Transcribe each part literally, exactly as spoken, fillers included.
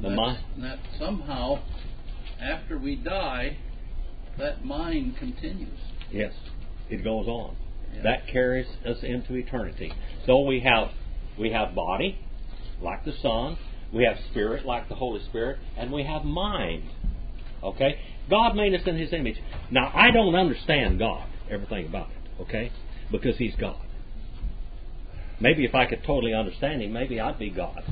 And, the that's, mind. and that somehow, after we die, that mind continues. Yes, it goes on. Yeah. That carries us into eternity. So we have we have body, like the Son. We have spirit, like the Holy Spirit, and we have mind. Okay, God made us in His image. Now I don't understand God, everything about it. Okay, because He's God. Maybe if I could totally understand Him, maybe I'd be God.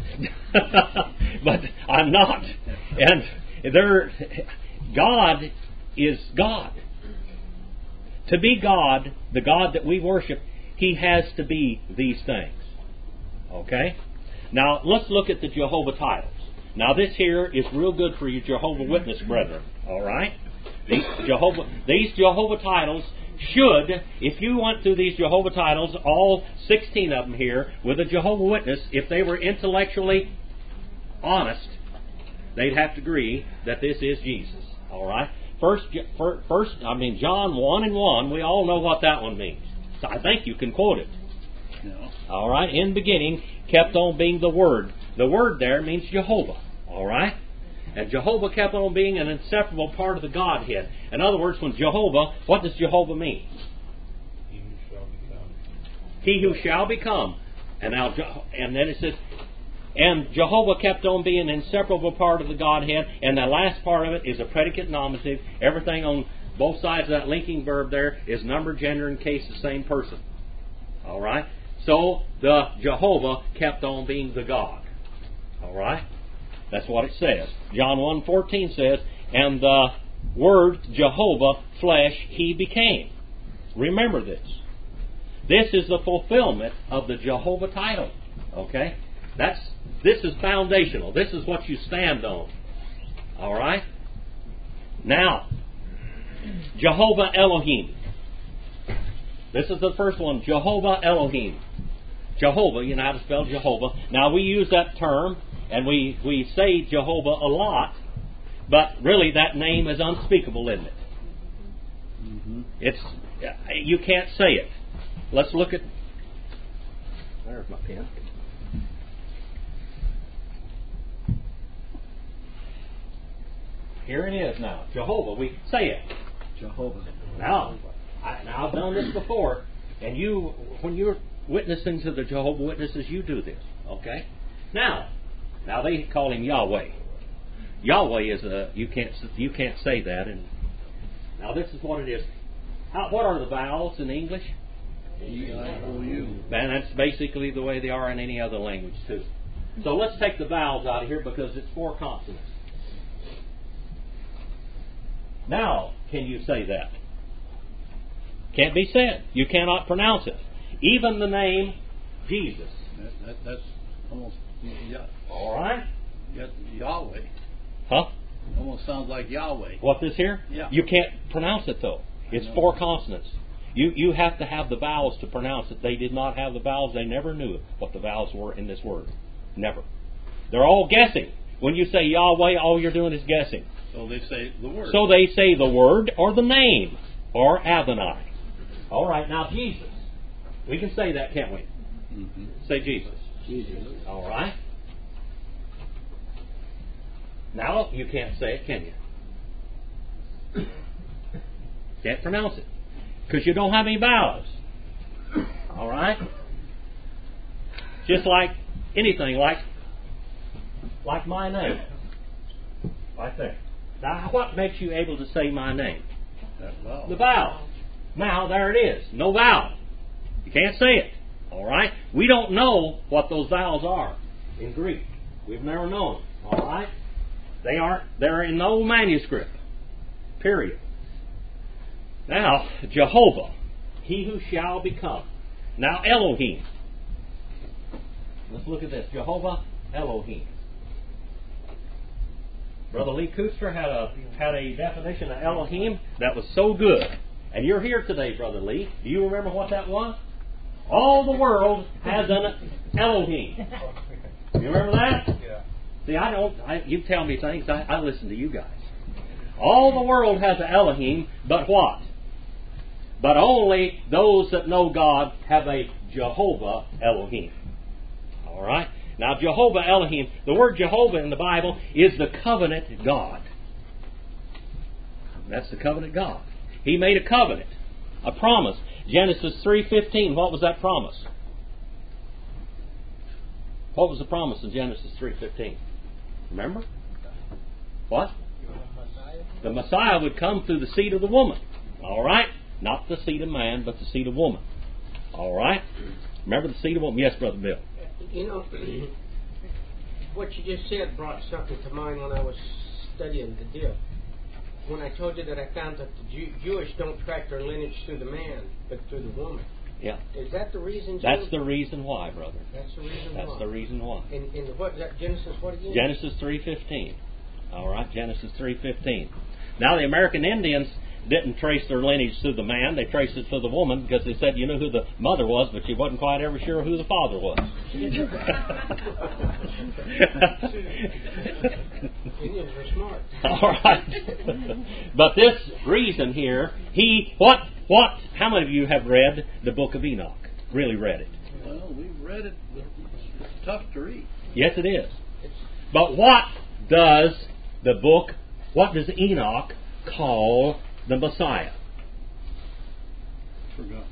But I'm not. And there, God is God. To be God, the God that we worship, He has to be these things. Okay? Now, let's look at the Jehovah titles. Now, this here is real good for you Jehovah Witness brethren. All right? These Jehovah, these Jehovah titles should, if you went through these Jehovah titles, all sixteen of them here, with a Jehovah Witness, if they were intellectually honest, they'd have to agree that this is Jesus. All right? First, first, I mean, John one and one, we all know what that one means. So I think you can quote it. No. All right? In the beginning, kept on being the Word. The Word there means Jehovah. All right? And Jehovah kept on being an inseparable part of the Godhead. In other words, when Jehovah, what does Jehovah mean? He who shall become. He who shall become. And now, and then it says, and Jehovah kept on being an inseparable part of the Godhead. And the last part of it is a predicate nominative. Everything on both sides of that linking verb there is number, gender, and case, the same person. All right? So, the Jehovah kept on being the God. All right? That's what it says. John one fourteen says, and the Word, Jehovah, flesh, He became. Remember this. This is the fulfillment of the Jehovah title. Okay? That's This is foundational. This is what you stand on. All right? Now, Jehovah Elohim. This is the first one. Jehovah Elohim. Jehovah, you know how to spell Jehovah. Now, we use that term, and we, we say Jehovah a lot, but really that name is unspeakable, isn't it? Mm-hmm. It's you can't say it. Let's look at... There's my pen. Here it is now. Jehovah. We say it. Jehovah. Now, I, now I've done this before, and you, when you're witnessing to the Jehovah Witnesses, you do this. Okay? Now, now they call Him Yahweh. Yahweh is a you can't you can't say that. And now this is what it is. How, what are the vowels in English? E I O U. And that's basically the way they are in any other language too. So let's take the vowels out of here because it's four consonants. Now, can you say that? Can't be said. You cannot pronounce it. Even the name Jesus. That, that, that's almost yeah, All right? Yahweh. Huh? Almost sounds like Yahweh. What this here? Yeah. You can't pronounce it though. It's four consonants. You you have to have the vowels to pronounce it. They did not have the vowels. They never knew what the vowels were in this word. Never. They're all guessing. When you say Yahweh, all you're doing is guessing. So they say the word. So they say the word or the name or Adonai. All right, now Jesus. We can say that, can't we? Mm-hmm. Say Jesus. Jesus. All right. Now you can't say it, can you? Can't pronounce it because you don't have any vowels. All right. Just like anything, like like my name, right there. Now, what makes you able to say my name? That vowel. The vowel. Now, there it is. No vowel. You can't say it. All right? We don't know what those vowels are in Greek. We've never known. All right? They aren't, they're in no manuscript. Period. Now, Jehovah, He who shall become. Now, Elohim. Let's look at this. Jehovah Elohim. Brother Lee Kuster had a had a definition of Elohim that was so good. And you're here today, Brother Lee. Do you remember what that was? All the world has an Elohim. You remember that? Yeah. See, I don't. I, you tell me things. I, I listen to you guys. All the world has an Elohim, but what? But only those that know God have a Jehovah Elohim. All right. Now, Jehovah Elohim, the word Jehovah in the Bible is the covenant God. That's the covenant God. He made a covenant, a promise. Genesis three fifteen, what was that promise? What was the promise in Genesis three fifteen? Remember? What? The Messiah would come through the seed of the woman. All right? Not the seed of man, but the seed of woman. All right? Remember the seed of woman? Yes, Brother Bill. You know, what you just said brought something to mind when I was studying the deal. When I told you that I found that the Jew- Jewish don't track their lineage through the man, but through the woman. Yeah. Is that the reason? That's Jim? the reason why, brother. That's the reason That's why. the reason why. In, in the, what, that Genesis what again? Genesis three fifteen. All right, Genesis three fifteen. Now, the American Indians didn't trace their lineage through the man. They traced it through the woman because they said you knew who the mother was, but you wasn't quite ever sure who the father was. Indians are smart. All right. But this reason here, he, what, what, how many of you have read the book of Enoch? Really read it? Well, we've read it, but it's tough to read. Yes, it is. But what does the book, what does Enoch call the Messiah? Forgotten.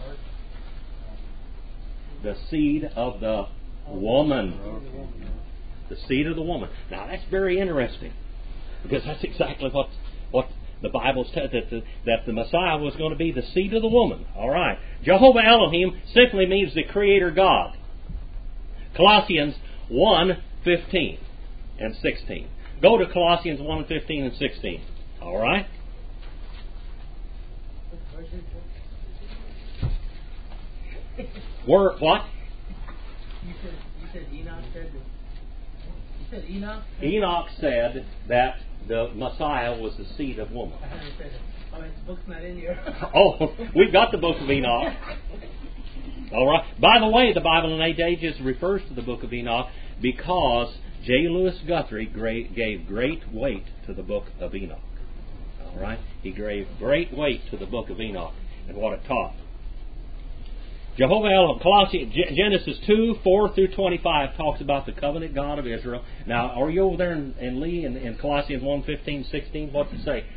The seed of the woman. The seed of the woman. Now that's very interesting, because that's exactly what what the Bible said, that the, that the Messiah was going to be the seed of the woman. All right. Jehovah Elohim simply means the Creator God. Colossians one fifteen and sixteen. Go to Colossians one fifteen and sixteen. All right. Word what? You said you said Enoch said that, you said Enoch said Enoch said that the Messiah was the seed of woman. I haven't said it. Oh, his book's not in here. Oh, we've got the book of Enoch. All right. By the way, the Bible in eight ages refers to the book of Enoch because J. Lewis Guthrie gave great weight to the book of Enoch. All right. He gave great weight to the book of Enoch and what it taught. Jehovah Elohim, Colossians, Genesis two, four through twenty-five talks about the covenant God of Israel. Now, are you over there in, in Lee in, in Colossians one fifteen, sixteen? What does it say?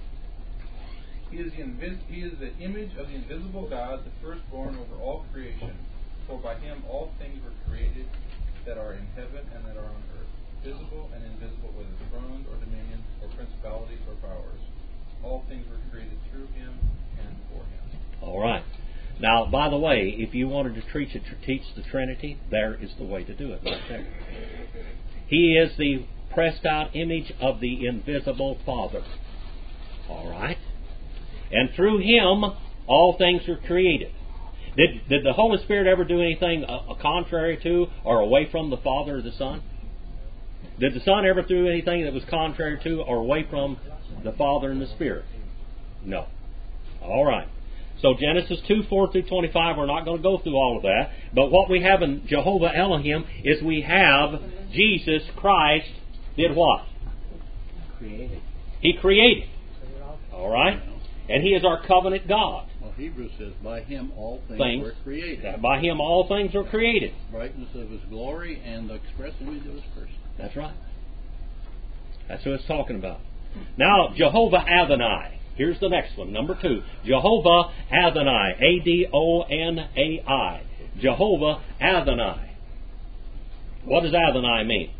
He is, the invis- he is the image of the invisible God, the firstborn over all creation. For by him all things were created that are in heaven and that are on earth, visible and invisible, whether thrones or dominions or principalities or powers. All things were created through him and for him. All right. Now, by the way, if you wanted to teach, teach the Trinity, there is the way to do it right there. He is the pressed out image of the invisible Father. All right? And through him, all things were created. Did, did the Holy Spirit ever do anything uh, contrary to or away from the Father or the Son? Did the Son ever do anything that was contrary to or away from the Father and the Spirit? No. All right. So Genesis two, four through twenty-five, we're not going to go through all of that. But what we have in Jehovah Elohim is we have Jesus Christ did what? Created. He created. All right? And he is our covenant God. Well, Hebrews says, by him all things, Things. were created. By him all things were created. Brightness of his glory and the express image of his person. That's right. That's what it's talking about. Now, Jehovah Adonai. Here's the next one, number two. Jehovah Adonai. A D O N A I. Jehovah Adonai. What does Adonai mean?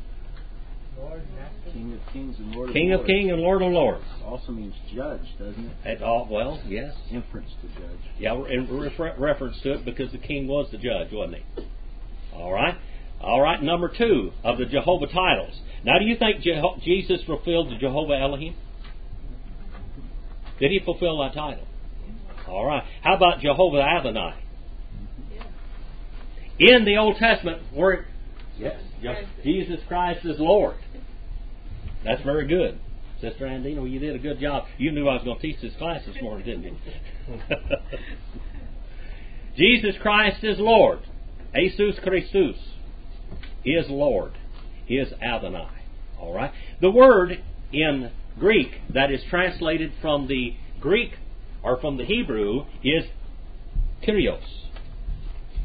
Lord, Master. King of Kings and Lord of King Lords. of Kings and Lord of Lords. Also means judge, doesn't it? It, uh, well, yes. Inference to judge. Yeah, in re- reference to it because the king was the judge, wasn't he? All right. All right, number two of the Jehovah titles. Now, do you think Jeho- Jesus fulfilled the Jehovah Elohim? Did he fulfill that title? All right. How about Jehovah Adonai? In the Old Testament, where yes, Jesus Christ is Lord. That's very good. Sister Andina, you did a good job. You knew I was going to teach this class this morning, didn't you? Jesus Christ is Lord. Jesus Christus is Lord. Is Adonai. All right. The word in Greek that is translated from the Greek or from the Hebrew is Kyrios.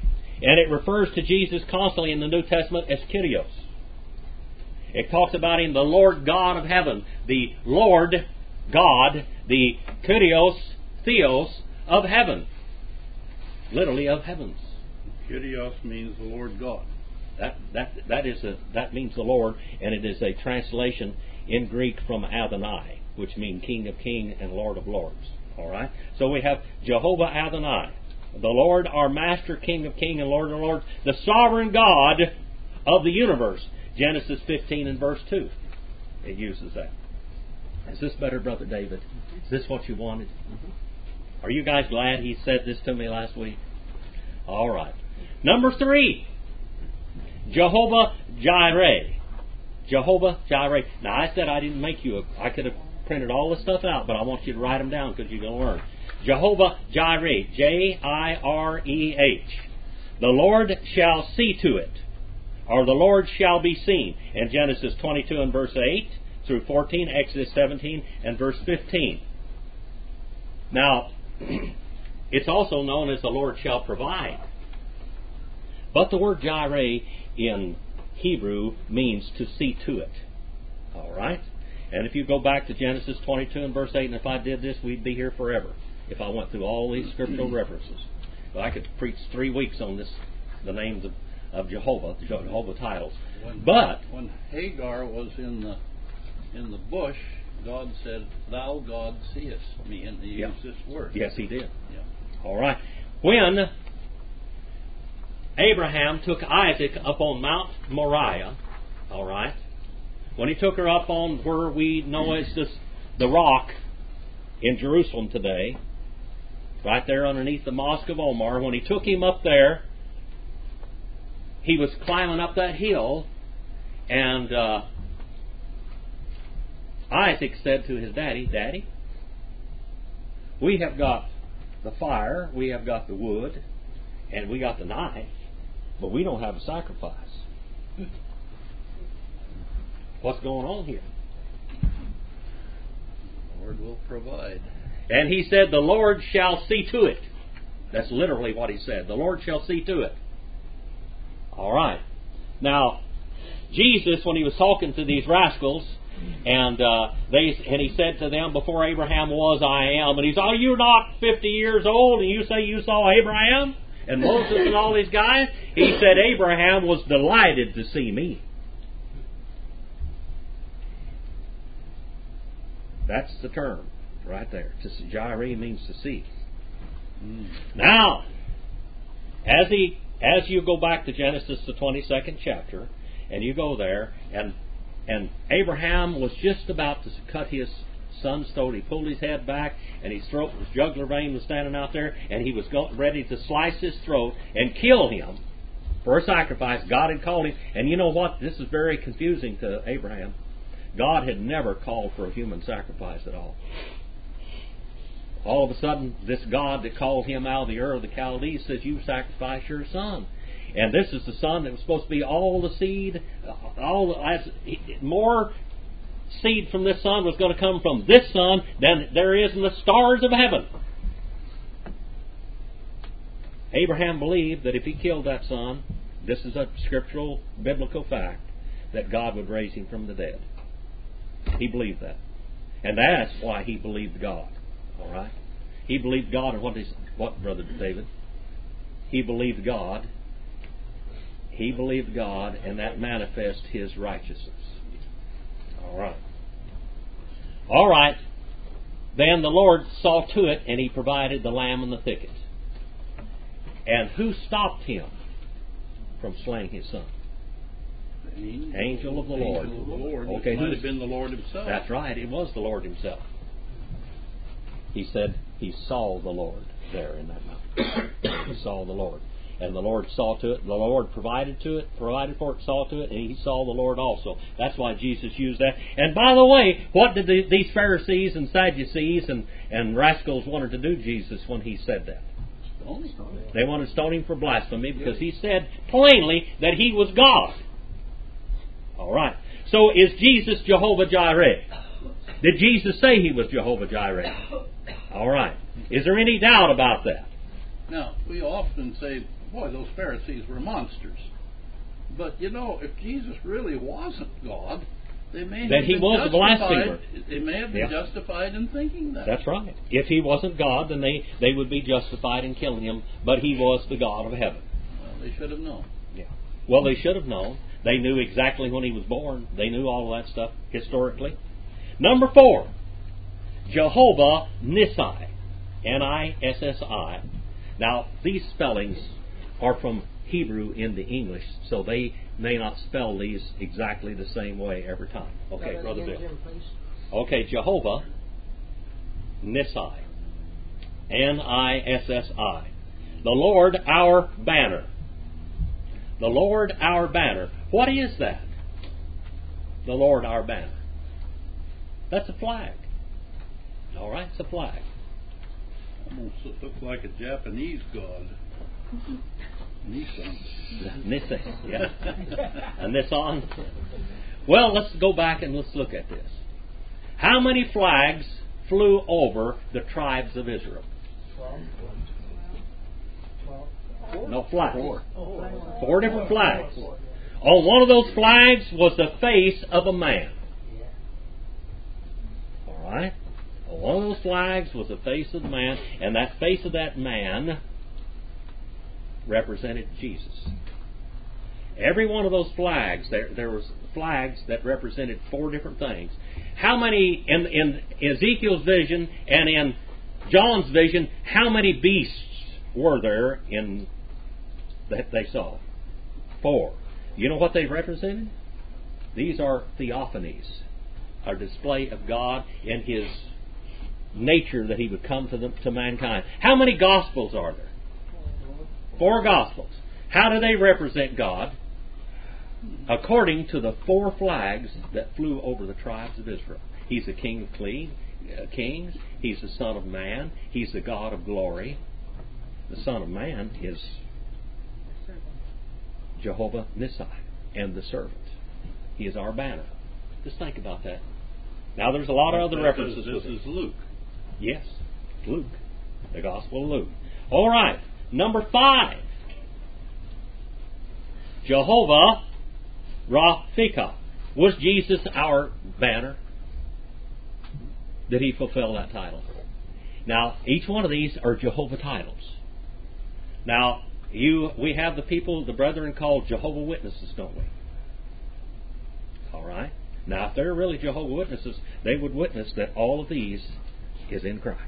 And it refers to Jesus constantly in the New Testament as Kyrios. It talks about Him, the Lord God of heaven. The Lord God, the Kyrios, Theos, of heaven. Literally of heavens. Kyrios means the Lord God. That that that is a that means the Lord, and it is a translation in Greek from Adonai, which means King of Kings and Lord of Lords. All right. So we have Jehovah Adonai, the Lord, our Master, King of Kings and Lord of Lords, the sovereign God of the universe. Genesis fifteen and verse two. It uses that. Is this better, Brother David? Is this what you wanted? Are you guys glad he said this to me last week? All right. Number three. Jehovah Jireh. Jehovah Jireh. Now, I said I didn't make you a... I could have printed all the stuff out, but I want you to write them down because you're going to learn. Jehovah Jireh. J I R E H. The Lord shall see to it, or the Lord shall be seen. In Genesis twenty-two and verse eight through fourteen, Exodus seventeen and verse fifteen. Now, it's also known as the Lord shall provide. But the word Jireh in Hebrew means to see to it. All right? And if you go back to Genesis twenty-two and verse eight, and if I did this, we'd be here forever if I went through all these scriptural references. But I could preach three weeks on this, the names of, of Jehovah, the Jehovah titles. When, but when Hagar was in the in the bush, God said, "Thou God seest me," and He yeah. used this word. Yes, He did. Yeah. All right. When Abraham took Isaac up on Mount Moriah, all right, when he took her up on where we know as this, the rock in Jerusalem today, right there underneath the Mosque of Omar, when he took him up there, he was climbing up that hill, and uh, Isaac said to his daddy, "Daddy, we have got the fire, we have got the wood, and we got the knife, but we don't have a sacrifice. What's going on here?" The Lord will provide. And he said, "The Lord shall see to it." That's literally what he said. The Lord shall see to it. All right. Now, Jesus, when he was talking to these rascals, and uh, they and he said to them, "Before Abraham was, I am." And he said, "Are you not fifty years old, and you say you saw Abraham and Moses and all these guys?" He said, "Abraham was delighted to see me." That's the term right there. Jireh means to see. Mm. Now, as he as you go back to Genesis, the twenty-second chapter, and you go there, and and Abraham was just about to cut his son's throat. He pulled his head back, and his throat, his jugular vein was standing out there, and he was go, ready to slice his throat and kill him for a sacrifice. God had called him, and you know what? This is very confusing to Abraham. God had never called for a human sacrifice at all. All of a sudden, this God that called him out of the Ur of the Chaldees says, "You sacrifice your son." And this is the son that was supposed to be all the seed, all as more seed from this son was going to come from this son than there is in the stars of heaven. Abraham believed that if he killed that son, this is a scriptural, biblical fact, that God would raise him from the dead. He believed that. And that's why he believed God. All right? He believed God, and what is what, Brother David? He believed God. He believed God, and that manifests his righteousness. All right. All right. Then the Lord saw to it, and He provided the lamb in the thicket. And who stopped Him from slaying His son? The angel, angel of the Lord. Angel of the Lord. Okay, It might who's- have been the Lord Himself. That's right. It was the Lord Himself. He said he saw the Lord there in that mountain. He saw the Lord. And the Lord saw to it. The Lord provided to it, provided for it, saw to it, and He saw the Lord also. That's why Jesus used that. And by the way, what did the, these Pharisees and Sadducees and, and rascals wanted to do Jesus when He said that? Stone him. They wanted to stone Him for blasphemy because He said plainly that He was God. All right. So is Jesus Jehovah Jireh? Did Jesus say He was Jehovah Jireh? All right. Is there any doubt about that? Now, we often say boy, those Pharisees were monsters. But, you know, if Jesus really wasn't God, they may Then have he been was a blasphemer. justified. They may have been Yeah. justified in thinking that. That's right. If he wasn't God, then they, they would be justified in killing him, but he was the God of heaven. Well, they should have known. Yeah. Well, they should have known. They knew exactly when he was born. They knew all of that stuff historically. Number four, Jehovah Nissi. N I S S I. Now, these spellings are from Hebrew into English, so they may not spell these exactly the same way every time. Okay, Say that Brother again, Bill. Jim, please. Okay, Jehovah Nissi. N I S S I. The Lord our banner. The Lord our banner. What is that? The Lord our banner. That's a flag. All right, it's a flag. Almost looks like a Japanese god. Nissan. Nissan, yeah. A Nissan. Well, let's go back and let's look at this. How many flags flew over the tribes of Israel? No flags. Four. Four different flags. On one of those flags was the face of a man. All right? On one of those flags was the face of the man, and that face of that man represented Jesus. Every one of those flags, there, there was flags that represented four different things. How many, in, in Ezekiel's vision and in John's vision, how many beasts were there in that they saw? Four. You know what they represented? These are theophanies, a display of God in His nature that He would come to, the, to mankind. How many Gospels are there? Four Gospels. How do they represent God? According to the four flags that flew over the tribes of Israel. He's the King of clean, uh, kings. He's the Son of Man. He's the God of glory. The Son of Man is Jehovah Nissi and the servant. He is our banner. Just think about that. Now there's a lot of other references. This is Luke. Yes, Luke. The Gospel of Luke. All right. Number five. Jehovah Rapha. Was Jesus our banner? Did He fulfill that title? Now, each one of these are Jehovah titles. Now, you, we have the people, the brethren called Jehovah Witnesses, don't we? All right. Now, if they're really Jehovah Witnesses, they would witness that all of these is in Christ.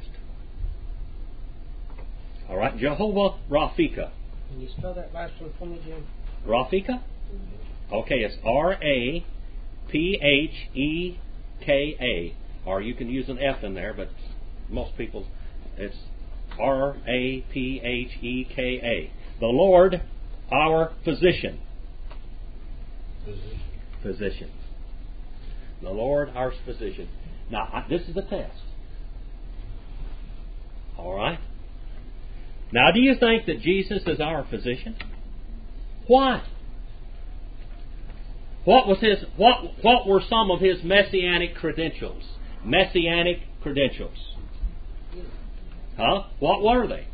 All right. Jehovah Rapha. Can you spell that last one for me, Jim? Rapha? Okay, it's R A P H E K A. Or you can use an F in there, but most people, it's R A P H E K A. The Lord, our physician. Physician. Physician. The Lord, our physician. Now, I, this is the test. All right? Now, do you think that Jesus is our physician? Why? What was his? What What were some of his messianic credentials? Messianic credentials. Huh? What were they?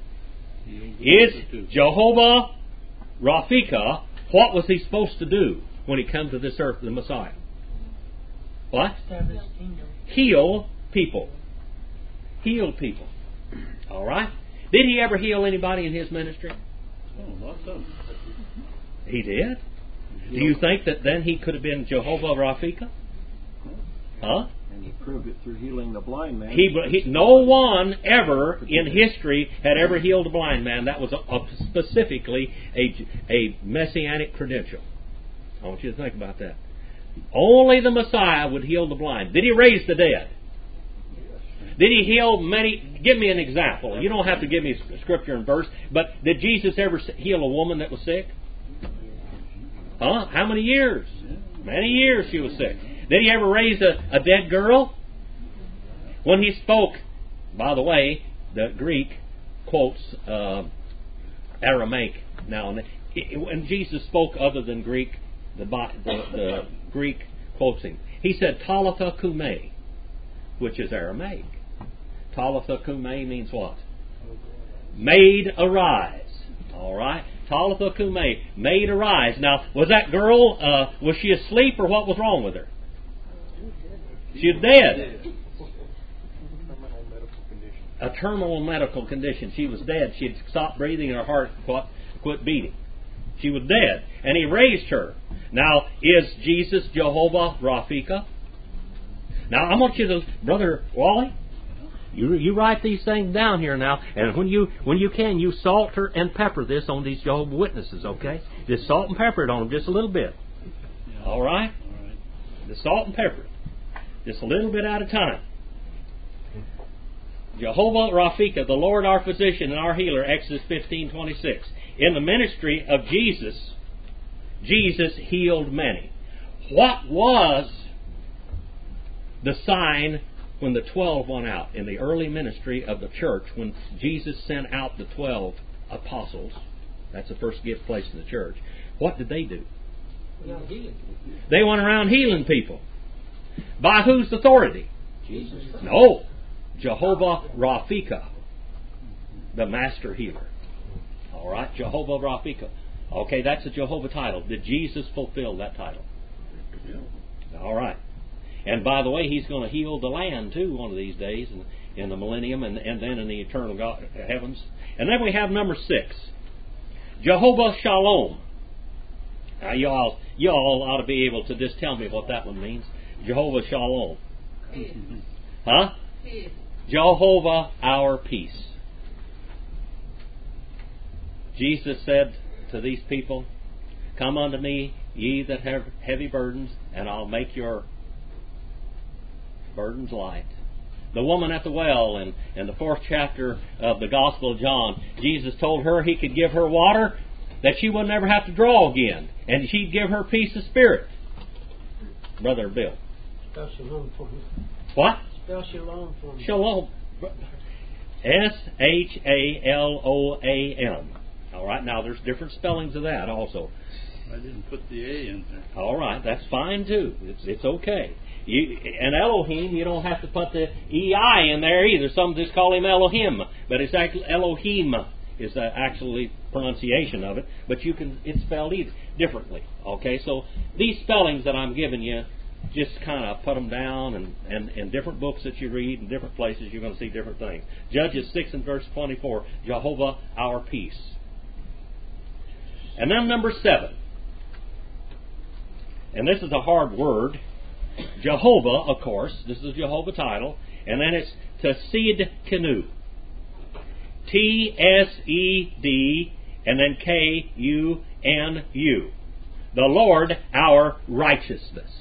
Is Jehovah Rapha? What was he supposed to do when he came to this earth, the Messiah? What? Establish kingdom. Heal people. Heal people. All right. Did he ever heal anybody in his ministry? Oh, lots of them. He did. Do you think that then he could have been Jehovah Rapha? Huh? And he proved it through healing the blind man. He, he, no one ever in history had ever healed a blind man. That was a, a specifically a, a messianic credential. I want you to think about that. Only the Messiah would heal the blind. Did he raise the dead? Did he heal many? Give me an example. You don't have to give me scripture and verse, but did Jesus ever heal a woman that was sick? Huh? How many years? Many years she was sick. Did he ever raise a, a dead girl? When he spoke, by the way, the Greek quotes uh, Aramaic now and then. When Jesus spoke other than Greek, the, the, the Greek quotes him. He said, Talitha Kume, which is Aramaic. Talitha Kume means what? Made arise. All right. Talitha Kume, maid arise. Now, was that girl, uh, was she asleep or what was wrong with her? She was dead. A terminal medical condition. She was dead. She had stopped breathing and her heart quit, quit beating. She was dead. And he raised her. Now, is Jesus Jehovah Rafika? Now, I want you to, Brother Wally, you you write these things down here now, and when you when you can, you salt her and pepper this on these Jehovah Witnesses, okay? Just salt and pepper it on them just a little bit. All right? All right. Just salt and pepper it. Just a little bit at a time. Jehovah Rafika, the Lord our physician and our healer, Exodus fifteen twenty-six. In the ministry of Jesus, Jesus healed many. What was the sign when the twelve went out in the early ministry of the church, when Jesus sent out the twelve apostles? That's the first gift placed in the church. What did they do? They went around healing people. By whose authority? Jesus. No. Jehovah Rafika, the master healer. All right, Jehovah Rafika. Okay, that's a Jehovah title. Did Jesus fulfill that title? All right. And by the way, He's going to heal the land too one of these days in, in the millennium and, and then in the eternal God, heavens. And then we have number six, Jehovah Shalom. Now you all, you all ought to be able to just tell me what that one means. Jehovah Shalom. Peace. Huh? Peace. Jehovah our peace. Jesus said to these people, come unto me, ye that have heavy burdens, and I'll make your burdens light. The woman at the well in, in the fourth chapter of the Gospel of John, Jesus told her He could give her water that she would never have to draw again, and He'd give her peace of spirit. Brother Bill. Spell shalom for me. What? Spell shalom for me. Shalom. S H A L O A M. All right, now there's different spellings of that also. I didn't put the A in there. All right, that's fine too. It's it's okay. You, and Elohim, you don't have to put the E I in there either. Some just call him Elohim, but it's actually Elohim is the actually pronunciation of it. But you can it's spelled either differently. Okay, so these spellings that I'm giving you, just kind of put them down, and, and in different books that you read in different places, you're going to see different things. Judges six and verse twenty-four, Jehovah our peace. And then number seven, and this is a hard word, Jehovah, of course, this is a Jehovah title, and then it's Tsedkenu. T S E D, and then K U N U. The Lord our righteousness.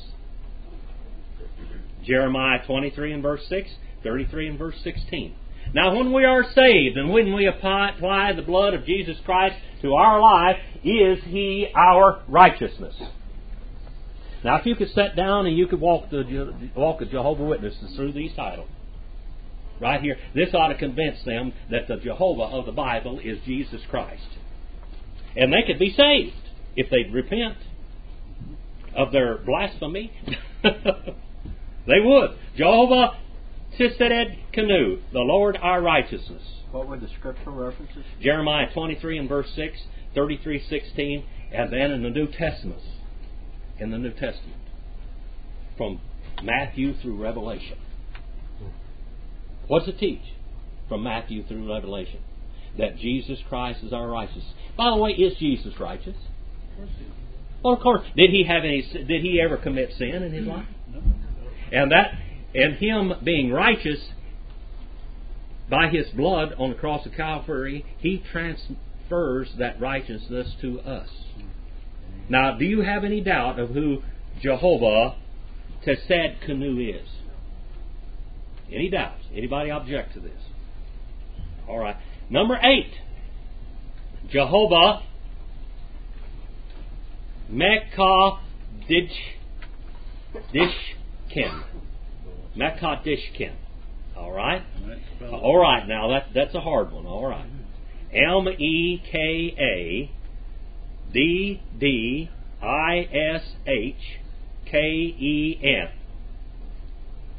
Jeremiah twenty-three and verse six, thirty-three and verse sixteen. Now when we are saved and when we apply, apply the blood of Jesus Christ to our life, is He our righteousness? Now if you could sit down and you could walk the walk the Jehovah Witnesses through these titles, right here, this ought to convince them that the Jehovah of the Bible is Jesus Christ. And they could be saved if they'd repent of their blasphemy. They would. Jehovah Tsedkenu, the Lord our righteousness. What were the scriptural references? Jeremiah twenty-three and verse six, thirty-three sixteen, and then in the New Testament. In the New Testament. From Matthew through Revelation. What's it teach? From Matthew through Revelation. That Jesus Christ is our righteousness. By the way, is Jesus righteous? Of course he is. Well, of course. Did he have any? Did he ever commit sin in his life? No. And that, and Him being righteous, by His blood on the cross of Calvary, He transfers that righteousness to us. Now, do you have any doubt of who Jehovah Tsedkenu is? Any doubts? Anybody object to this? All right. Number eight, Jehovah Mekadishkin. Mekadishkin. All right? All right, now that, that's a hard one. All right. M E K A D D I S H K E N.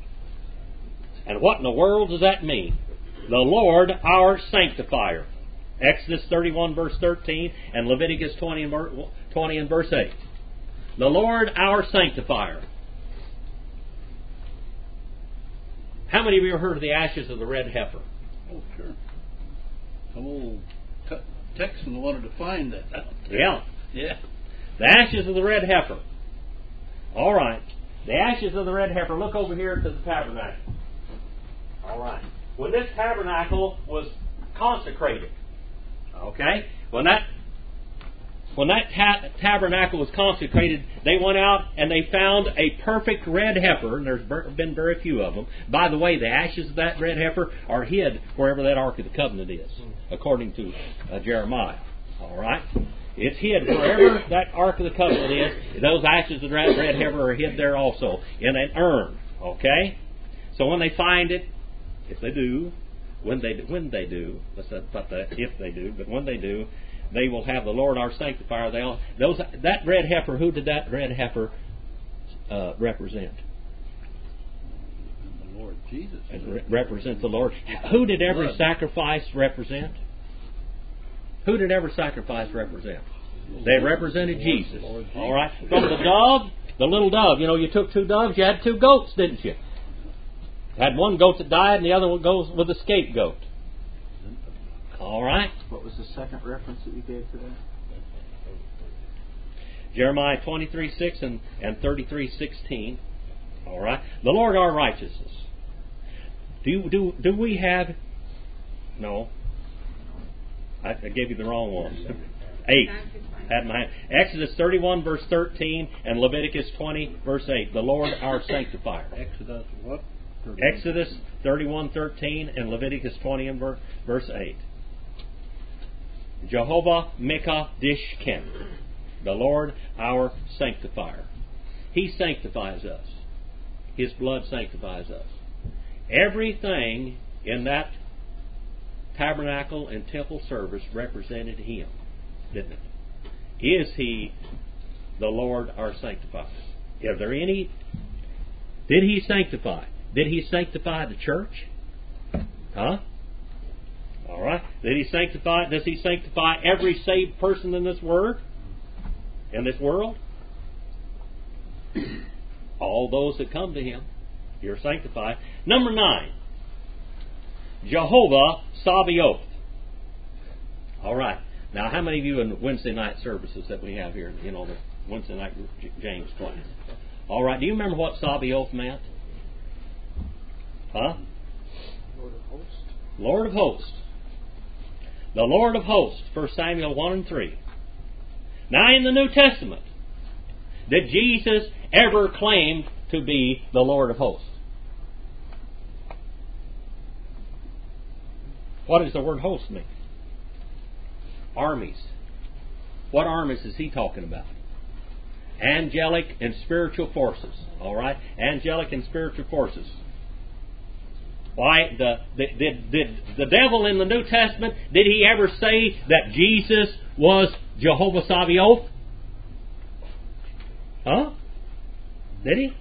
And what in the world does that mean? The Lord our sanctifier. Exodus thirty-one, verse thirteen, and Leviticus twenty and, ver- twenty and verse eight. The Lord our sanctifier. How many of you have heard of the ashes of the red heifer? Oh, sure. Some old te- Texan wanted to find that out there. Yeah. Yeah. The ashes of the red heifer. All right. The ashes of the red heifer. Look over here to the tabernacle. All right. When this tabernacle was consecrated, okay, when that when that ta- tabernacle was consecrated, they went out and they found a perfect red heifer, and there's been very few of them. By the way, the ashes of that red heifer are hid wherever that Ark of the Covenant is, according to uh, Jeremiah. All right? It's hid wherever that Ark of the Covenant is. Those ashes of that red heifer are hid there also in an urn. Okay? So when they find it, if they do, when they when they do, let's not put that if they do, but when they do, they will have the Lord our sanctifier. They'll those that red heifer. Who did that red heifer uh, represent? The Lord Jesus. It re- represents the Lord. Who did every Blood. sacrifice represent? Who did every sacrifice represent? They represented Jesus. Lord Jesus. All right. From the dove, the little dove. You know, you took two doves. You had two goats, didn't you? Had one goat that died, and the other one goes with the scapegoat. All right. What was the second reference that you gave to that? Jeremiah twenty-three six and, and thirty-three sixteen. All right. The Lord our righteousness. Do do do we have? No. I, I gave you the wrong one. Eight. Had my Exodus thirty-one verse thirteen and Leviticus twenty verse eight. The Lord our sanctifier. Exodus what? Exodus thirty-one thirteen and Leviticus twenty and ver- verse eight. Jehovah Mekadishken, the Lord our sanctifier. He sanctifies us. His blood sanctifies us. Everything in that tabernacle and temple service represented Him, didn't it? Is He the Lord our sanctifier? Is there any? Did He sanctify? Did He sanctify the church? Huh? All right. Did He sanctify? Does He sanctify every saved person in this word? In this world? All those that come to Him, you're sanctified. Number nine. Jehovah Sabaoth. All right. Now, how many of you in Wednesday night services that we have here? You know, the Wednesday night James class. All right. Do you remember what Sabaoth meant? Huh? Lord of hosts. Lord of hosts. The Lord of hosts. First Samuel one and three. Now, in the New Testament, did Jesus ever claim to be the Lord of hosts? What does the word host mean? Armies. What armies is He talking about? Angelic and spiritual forces. All right? Angelic and spiritual forces. Why, the, the, did, did the devil in the New Testament, did he ever say that Jesus was Jehovah Sabaoth? Huh? Did he?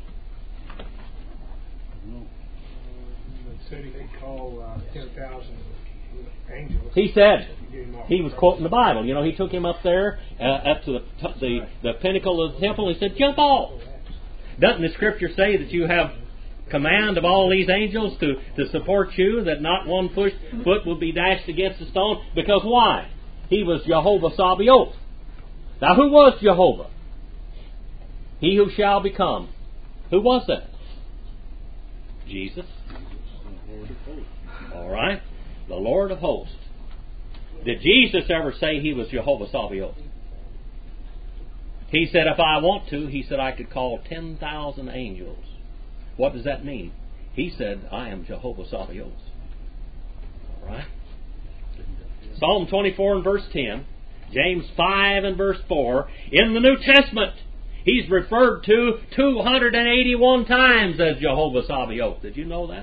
No. Said he could call uh, ten thousand angels. He said, he was quoting the Bible. You know, he took him up there, uh, up to the, the the pinnacle of the temple, and he said, jump off. Doesn't the Scripture say that you have command of all these angels to, to support you, that not one foot, foot will be dashed against a stone? Because why? He was Jehovah Sabaoth. Now, who was Jehovah? He who shall become. Who was that? Jesus. All right. The Lord of hosts. Did Jesus ever say He was Jehovah Sabaoth? He said, if I want to, He said, I could call ten thousand angels. What does that mean? He said, I am Jehovah Sabaoth. All right. Psalm twenty-four and verse ten. James five and verse four. In the New Testament, He's referred to two hundred eighty-one times as Jehovah Sabaoth. Did you know that?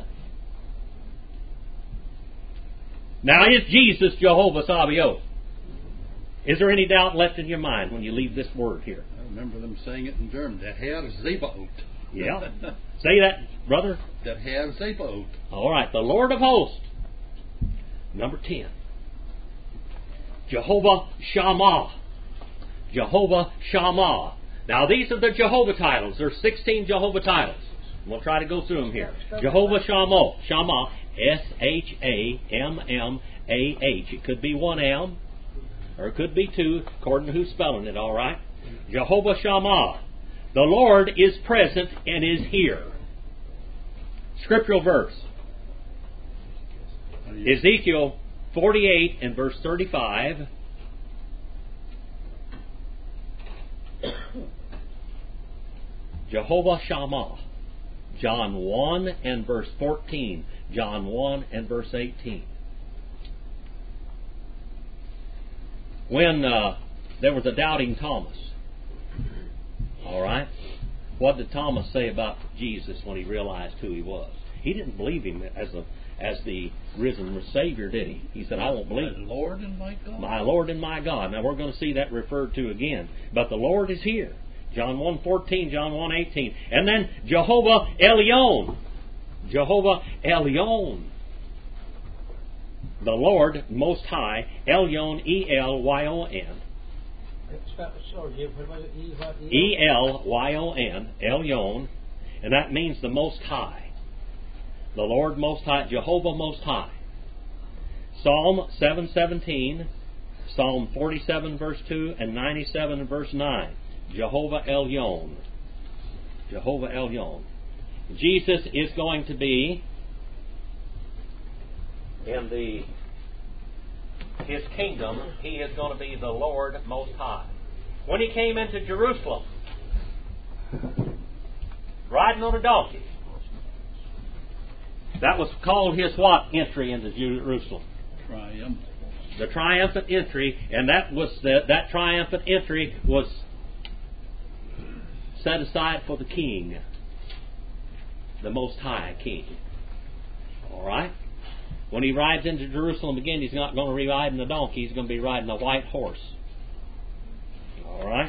Now, is Jesus Jehovah Sabaoth? Is there any doubt left in your mind when you leave this word here? I remember them saying it in German. Der Herr Zebaoth. Yeah. Say that, brother. Der Herr Zebaoth. All right. The Lord of hosts. Number ten. Jehovah Shammah. Jehovah Shammah. Now these are the Jehovah titles. There's sixteen Jehovah titles. We'll try to go through them here. Jehovah Shammah. Shammah. S H A M M A H. It could be one M, or it could be two, according to who's spelling it, all right? Jehovah Shammah. The Lord is present and is here. Scriptural verse. Ezekiel forty-eight and verse thirty-five. Jehovah Shammah. John one and verse fourteen. John one and verse eighteen. When uh, there was a doubting Thomas, all right, what did Thomas say about Jesus when he realized who he was? He didn't believe him as a as the risen Savior, did he? He said, I won't believe him. My Lord and my God. My Lord and my God. Now we're going to see that referred to again. But the Lord is here. John one fourteen, John one eighteen. And then Jehovah Elyon. Jehovah Elyon. The Lord Most High. Elyon, E L Y O N. E L Y O N. Elyon. And that means the Most High. The Lord Most High. Jehovah Most High. Psalm seven seventeen. Psalm forty-seven verse two and ninety-seven verse nine. Jehovah Elyon. Jehovah Elyon. Jesus is going to be in the His kingdom. He is going to be the Lord Most High. When He came into Jerusalem, riding on a donkey, that was called His what? Entry into Jerusalem. Triumph. The triumphant entry, and that was the, that triumphant entry was set aside for the King, the Most High King. All right. When He rides into Jerusalem again, He's not going to be riding a donkey. He's going to be riding a white horse. All right.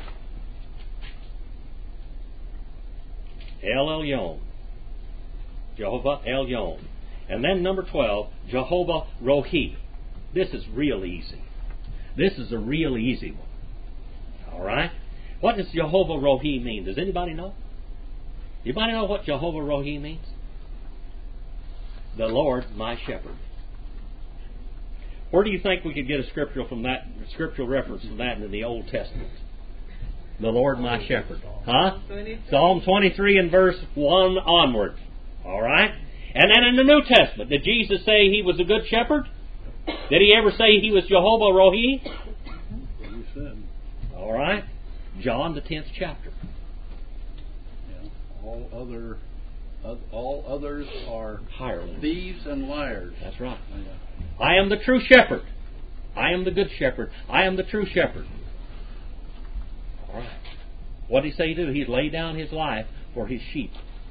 El Elyon. Jehovah Elyon. And then number twelve, Jehovah Rohi. This is real easy. This is a real easy one. All right. What does Jehovah Rohi mean? Does anybody know? Anybody know what Jehovah Rohi means? The Lord my shepherd. Where do you think we could get a scriptural from that scriptural reference from that in the Old Testament? The Lord my shepherd. Huh? Psalm twenty-three and verse one onward. All right? And then in the New Testament, did Jesus say He was a good shepherd? Did He ever say He was Jehovah Rohi? He said. All right. John, the tenth chapter. Yeah. All other, all others are hirelings, thieves and liars. That's right. Oh, yeah. I am the true shepherd. I am the good shepherd. I am the true shepherd. All right. What did He say to do? He laid down His life for His sheep.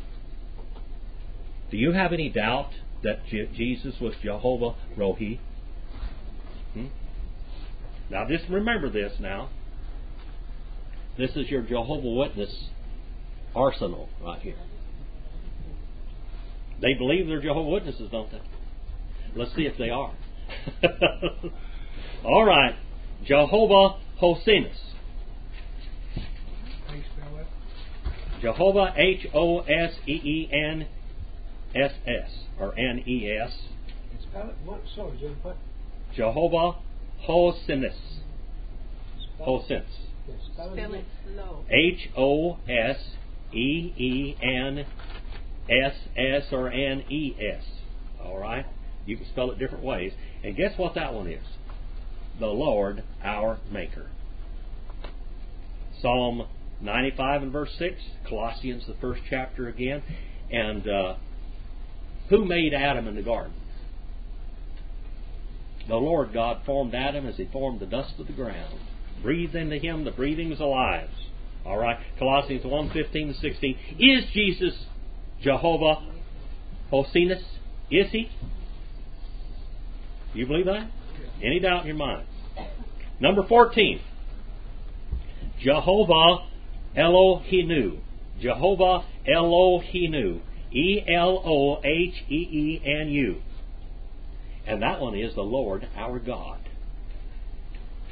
Do you have any doubt that Je- Jesus was Jehovah Rohi? Hmm? Now just remember this now. This is your Jehovah Witness arsenal right here. They believe they're Jehovah Witnesses, don't they? Let's see if they are. All right. Jehovah Hosinus. How you spell it? Jehovah H O S E E N S S or N E S. Spell it. What? Sorry, Jim. What? Jehovah Hosinus. Hosinus. Spell it slow. H O S E E N S S or N E S. All right? You can spell it different ways. And guess what that one is? The Lord our Maker. Psalm ninety-five and verse six. Colossians, the first chapter again. And uh, who made Adam in the garden? The Lord God formed Adam as He formed the dust of the ground. Breathed into him the breathings of lives. All right. Colossians one fifteen to sixteen. Is Jesus Jehovah Hosinus? Is He? You believe that? Any doubt in your mind? Number fourteen. Jehovah Elohenu. Jehovah Elohenu. E L O H E E N U. And that one is the Lord our God.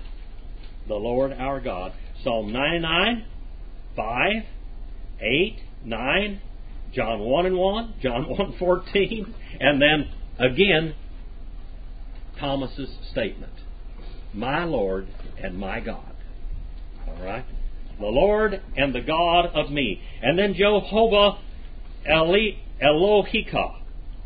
the Lord our God. Psalm ninety-nine, five, eight, nine, John one and one, John one fourteen, and then again Thomas's statement, my Lord and my God. All right? The Lord and the God of me. And then Jehovah Eli, Elohika.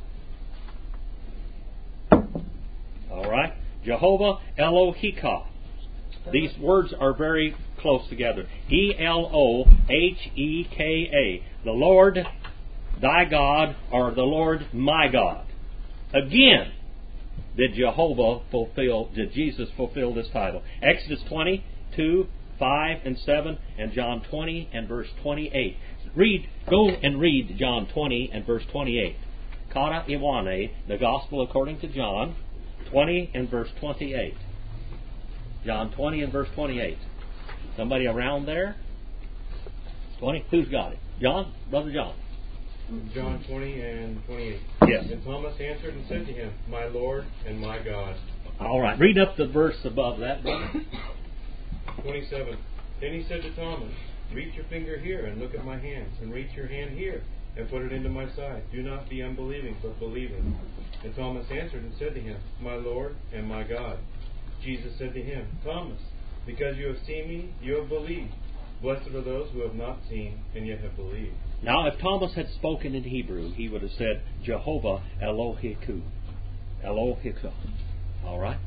All right? Jehovah Elohika. These words are very close together. E L O H E K A. The Lord thy God, or the Lord my God. Again, did Jehovah fulfill, did Jesus fulfill this title? Exodus twenty-two, five and seven, and John twenty and verse twenty-eight. Read, go and read John twenty and verse twenty-eight. Kara Iwane, the Gospel according to John, twenty and verse twenty-eight. John twenty and verse twenty-eight. Somebody around there? twenty? Who's got it? John? Brother John. John twenty and twenty-eight. Yes. And Thomas answered and said to him, my Lord and my God. All right. Read up the verse above that, brother. twenty-seven. Then he said to Thomas, reach your finger here and look at my hands, and reach your hand here and put it into my side. Do not be unbelieving, but believing. And Thomas answered and said to him, my Lord and my God. Jesus said to him, Thomas, because you have seen me, you have believed. Blessed are those who have not seen and yet have believed. Now, if Thomas had spoken in Hebrew, he would have said Jehovah Elohiku. Elohika. All right?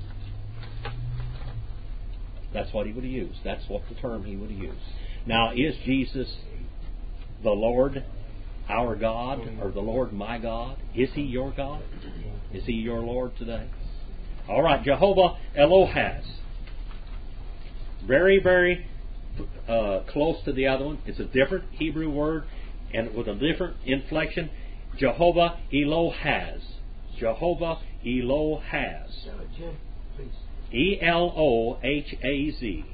That's what he would have used. That's what the term he would have used. Now, is Jesus the Lord our God, or the Lord my God? Is He your God? Is He your Lord today? All right, Jehovah Elohaz. Very, very uh, close to the other one. It's a different Hebrew word, and with a different inflection. Jehovah Elohaz. Jehovah Elohaz. E L O H A Z.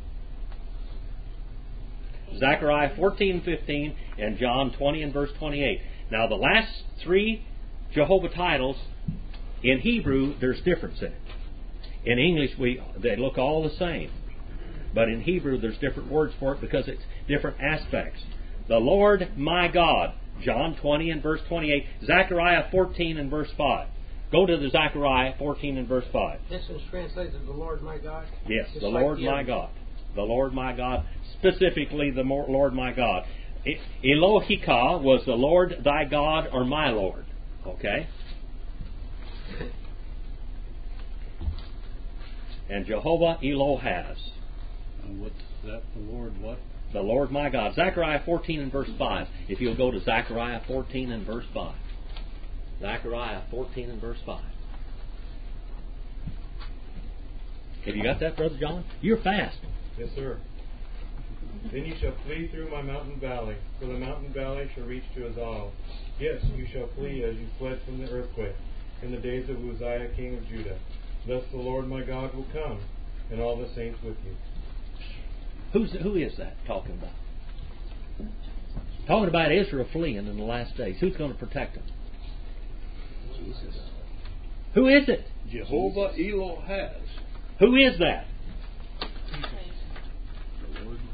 Zechariah fourteen fifteen and John twenty and verse twenty-eight. Now the last three Jehovah titles, in Hebrew there's difference in it. In English we they look all the same. But in Hebrew there's different words for it because it's different aspects. The Lord my God, John twenty and verse twenty-eight. Zechariah fourteen and verse five. Go to the Zechariah fourteen and verse five. This is translated the Lord my God? Yes, Just the like Lord the my other. God. The Lord my God. Specifically the Lord my God. Elohika was the Lord thy God or my Lord. Okay? And Jehovah Elohaz. And what's that? The Lord what? The Lord my God. Zechariah fourteen and verse five. If you'll go to Zechariah fourteen and verse five. Zechariah fourteen and verse five. Have you got that, Brother John? You're fast. Yes, sir. Then you shall flee through my mountain valley, for the mountain valley shall reach to Azal. Yes, you shall flee as you fled from the earthquake in the days of Uzziah king of Judah. Thus the Lord my God will come, and all the saints with you. Who's who is that talking about? Talking about Israel fleeing in the last days. Who's going to protect them? Jesus. Who is it? Jehovah Elohaz. Who is that? The Lord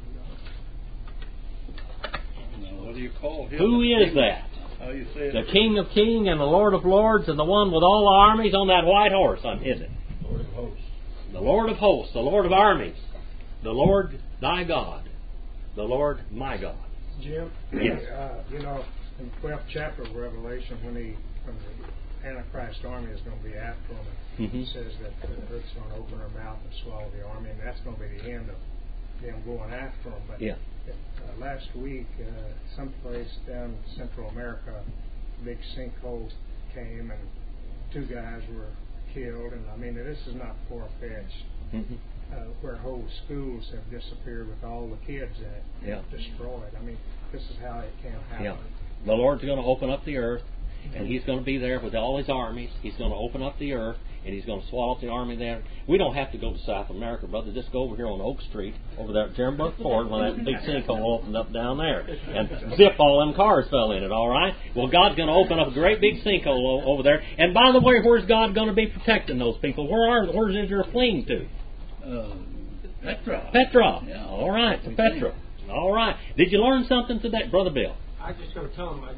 my God. Now, what do you call him? Who is that? How you say it? The King of Kings and the Lord of Lords and the one with all the armies on that white horse, isn't it? Lord of hosts. The Lord of hosts, the Lord of armies, the Lord thy God, the Lord my God. Jim, Yes. uh, you know, in the twelfth chapter of Revelation, when he, when the Antichrist army is going to be after him, Mm-hmm. it says that the earth's going to open her mouth and swallow the army, and that's going to be the end of them going after him. But Yeah. uh, last week, uh, someplace down in Central America, a big sinkhole came, and two guys were killed. And I mean, this is not far-fetched. Mm-hmm. Uh, where whole schools have disappeared with all the kids in it, Yeah. destroyed. I mean, this is how it can happen. Yeah. The Lord's going to open up the earth, and He's going to be there with all His armies. He's going to open up the earth, and He's going to swallow up the army there. We don't have to go to South America, brother. Just go over here on Oak Street, over there at Jerembrook Ford, when that big sinkhole opened up down there. And zip, all them cars fell in it, all right? Well, God's going to open up a great big sinkhole o- over there. And by the way, where's God going to be protecting those people? Where are, where's Israel fleeing to? Uh, Petra. Petra. Yeah. All right, to Petra. All right. Did you learn something today, Brother Bill? I just going to tell them. I, I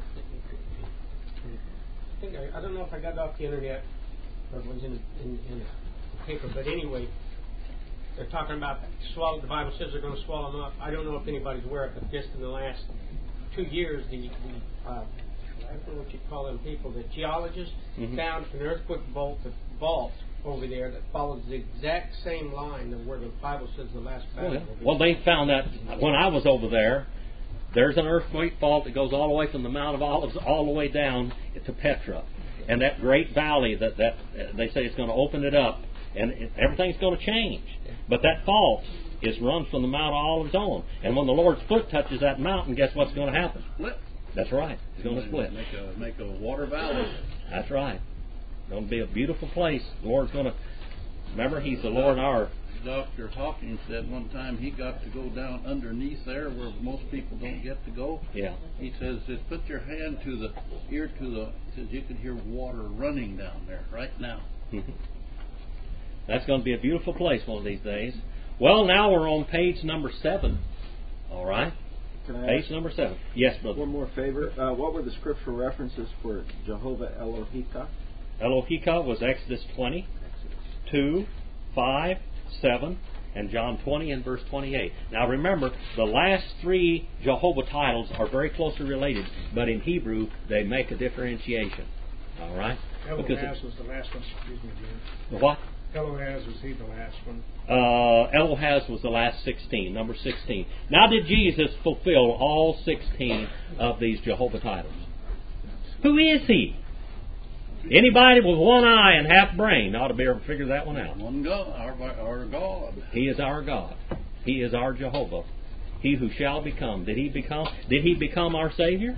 think I, I don't know if I got it off the internet or it was in, in, in a paper, but anyway, they're talking about swallow. The Bible says they're going to swallow them up. I don't know if anybody's aware of it, but just in the last two years, the, the uh, I don't know what you call them people, the geologists mm-hmm. found an earthquake vault, vault over there that follows the exact same line of where the Bible says the last battle will be. Well, they found that when I was over there. There's an earthquake fault that goes all the way from the Mount of Olives all the way down to Petra. And that great valley that, that uh, they say it's going to open it up and it, everything's going to change. But that fault is run from the Mount of Olives on. And when the Lord's foot touches that mountain, guess what's going to happen? Split. That's right. It's going to split. Make a, make a water valley. That's right. It's going to be a beautiful place. The Lord's going to... Remember, He's the Lord our... Doctor Hawkins said one time he got to go down underneath there where most people don't get to go. Yeah. He says, just put your hand to the ear to the. He says you can hear water running down there right now. Mm-hmm. That's going to be a beautiful place one of these days. Well, now we're on page number seven. All right. Can I page ask number seven. Yes, brother. one more favor? Uh, what were the scriptural references for Jehovah Elohika? Elohika was Exodus twenty, two, five. seven, and John twenty and verse twenty-eight. Now remember, the last three Jehovah titles are very closely related, but in Hebrew they make a differentiation. All right? Elohaz was the last one. Excuse me, Jim. What? Elohaz was he the last one? Uh, Elohaz was the last sixteen, number sixteen. Now did Jesus fulfill all sixteen of these Jehovah titles? Who is He? Anybody with one eye and half brain ought to be able to figure that one out. One God, our, our God. He is our God. He is our Jehovah. He who shall become. Did he become? Did he become our Savior?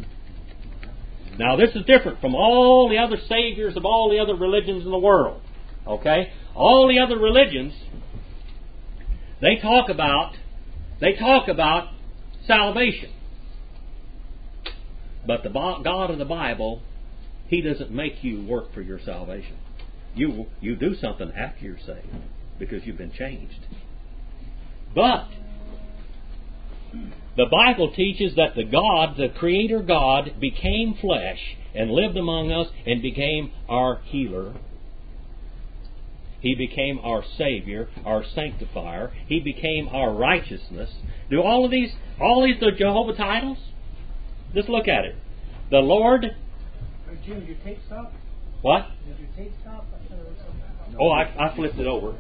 Now this is different from all the other saviors of all the other religions in the world. Okay, all the other religions, they talk about they talk about salvation, but the God of the Bible, He doesn't make you work for your salvation. You you do something after you're saved because you've been changed. But the Bible teaches that the God, the Creator God, became flesh and lived among us and became our healer. He became our Savior, our Sanctifier. He became our righteousness. Do all of these, all these the Jehovah titles? Just look at it. The Lord... Jim, did your tape stop? What? Did your tape stop? I thought it was something. Oh, I, I flipped it over.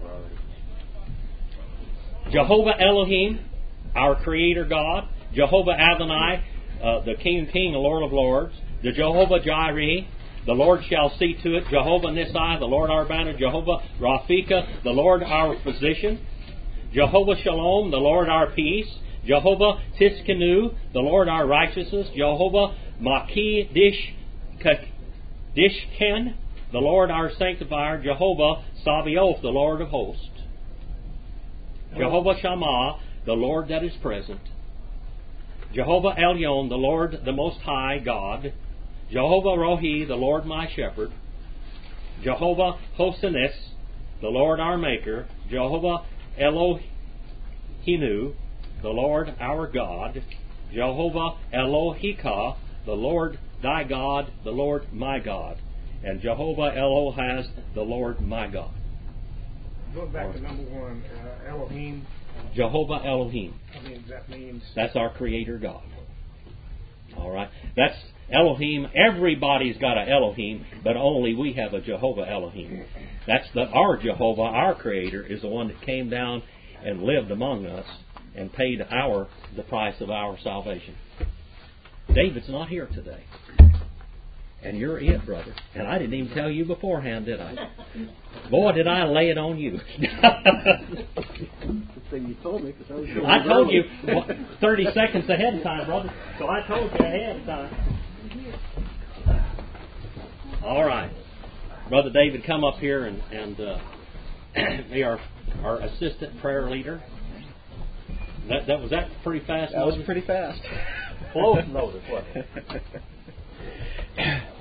Jehovah Elohim, our Creator God. Jehovah Adonai, uh, the King of Kings, the Lord of Lords. The Jehovah Jireh, the Lord shall see to it. Jehovah Nissi, the Lord our banner. Jehovah Rafika, the Lord our physician. Jehovah Shalom, the Lord our peace. Jehovah Tiskanu, the Lord our righteousness. Jehovah Maki Dish Dishken, the Lord our sanctifier. Jehovah Sabaoth, the Lord of hosts. Jehovah Shammah, the Lord that is present. Jehovah Elyon, the Lord, the Most High God. Jehovah Rohi, the Lord my shepherd. Jehovah Hosanis, the Lord our maker. Jehovah Elohinu, the Lord our God. Jehovah Elohika, the Lord thy God, the Lord my God. And Jehovah Elohaz, the Lord my God. Going back to number one, uh, Elohim. Jehovah Elohim. I mean, that means... That's our Creator God. All right? That's Elohim. Everybody's got an Elohim, but only we have a Jehovah Elohim. That's the our Jehovah, our Creator, is the one that came down and lived among us and paid our the price of our salvation. David's not here today. And you're it, brother. And I didn't even tell you beforehand, did I? Boy, did I lay it on you. Good thing you told me, because I was going I told you what, thirty seconds ahead of time, brother. So I told you ahead of time. All right. Brother David, come up here and, and uh, be our, our assistant prayer leader. That, that was that pretty fast? That was Moses? pretty fast. Close notice, wasn't it?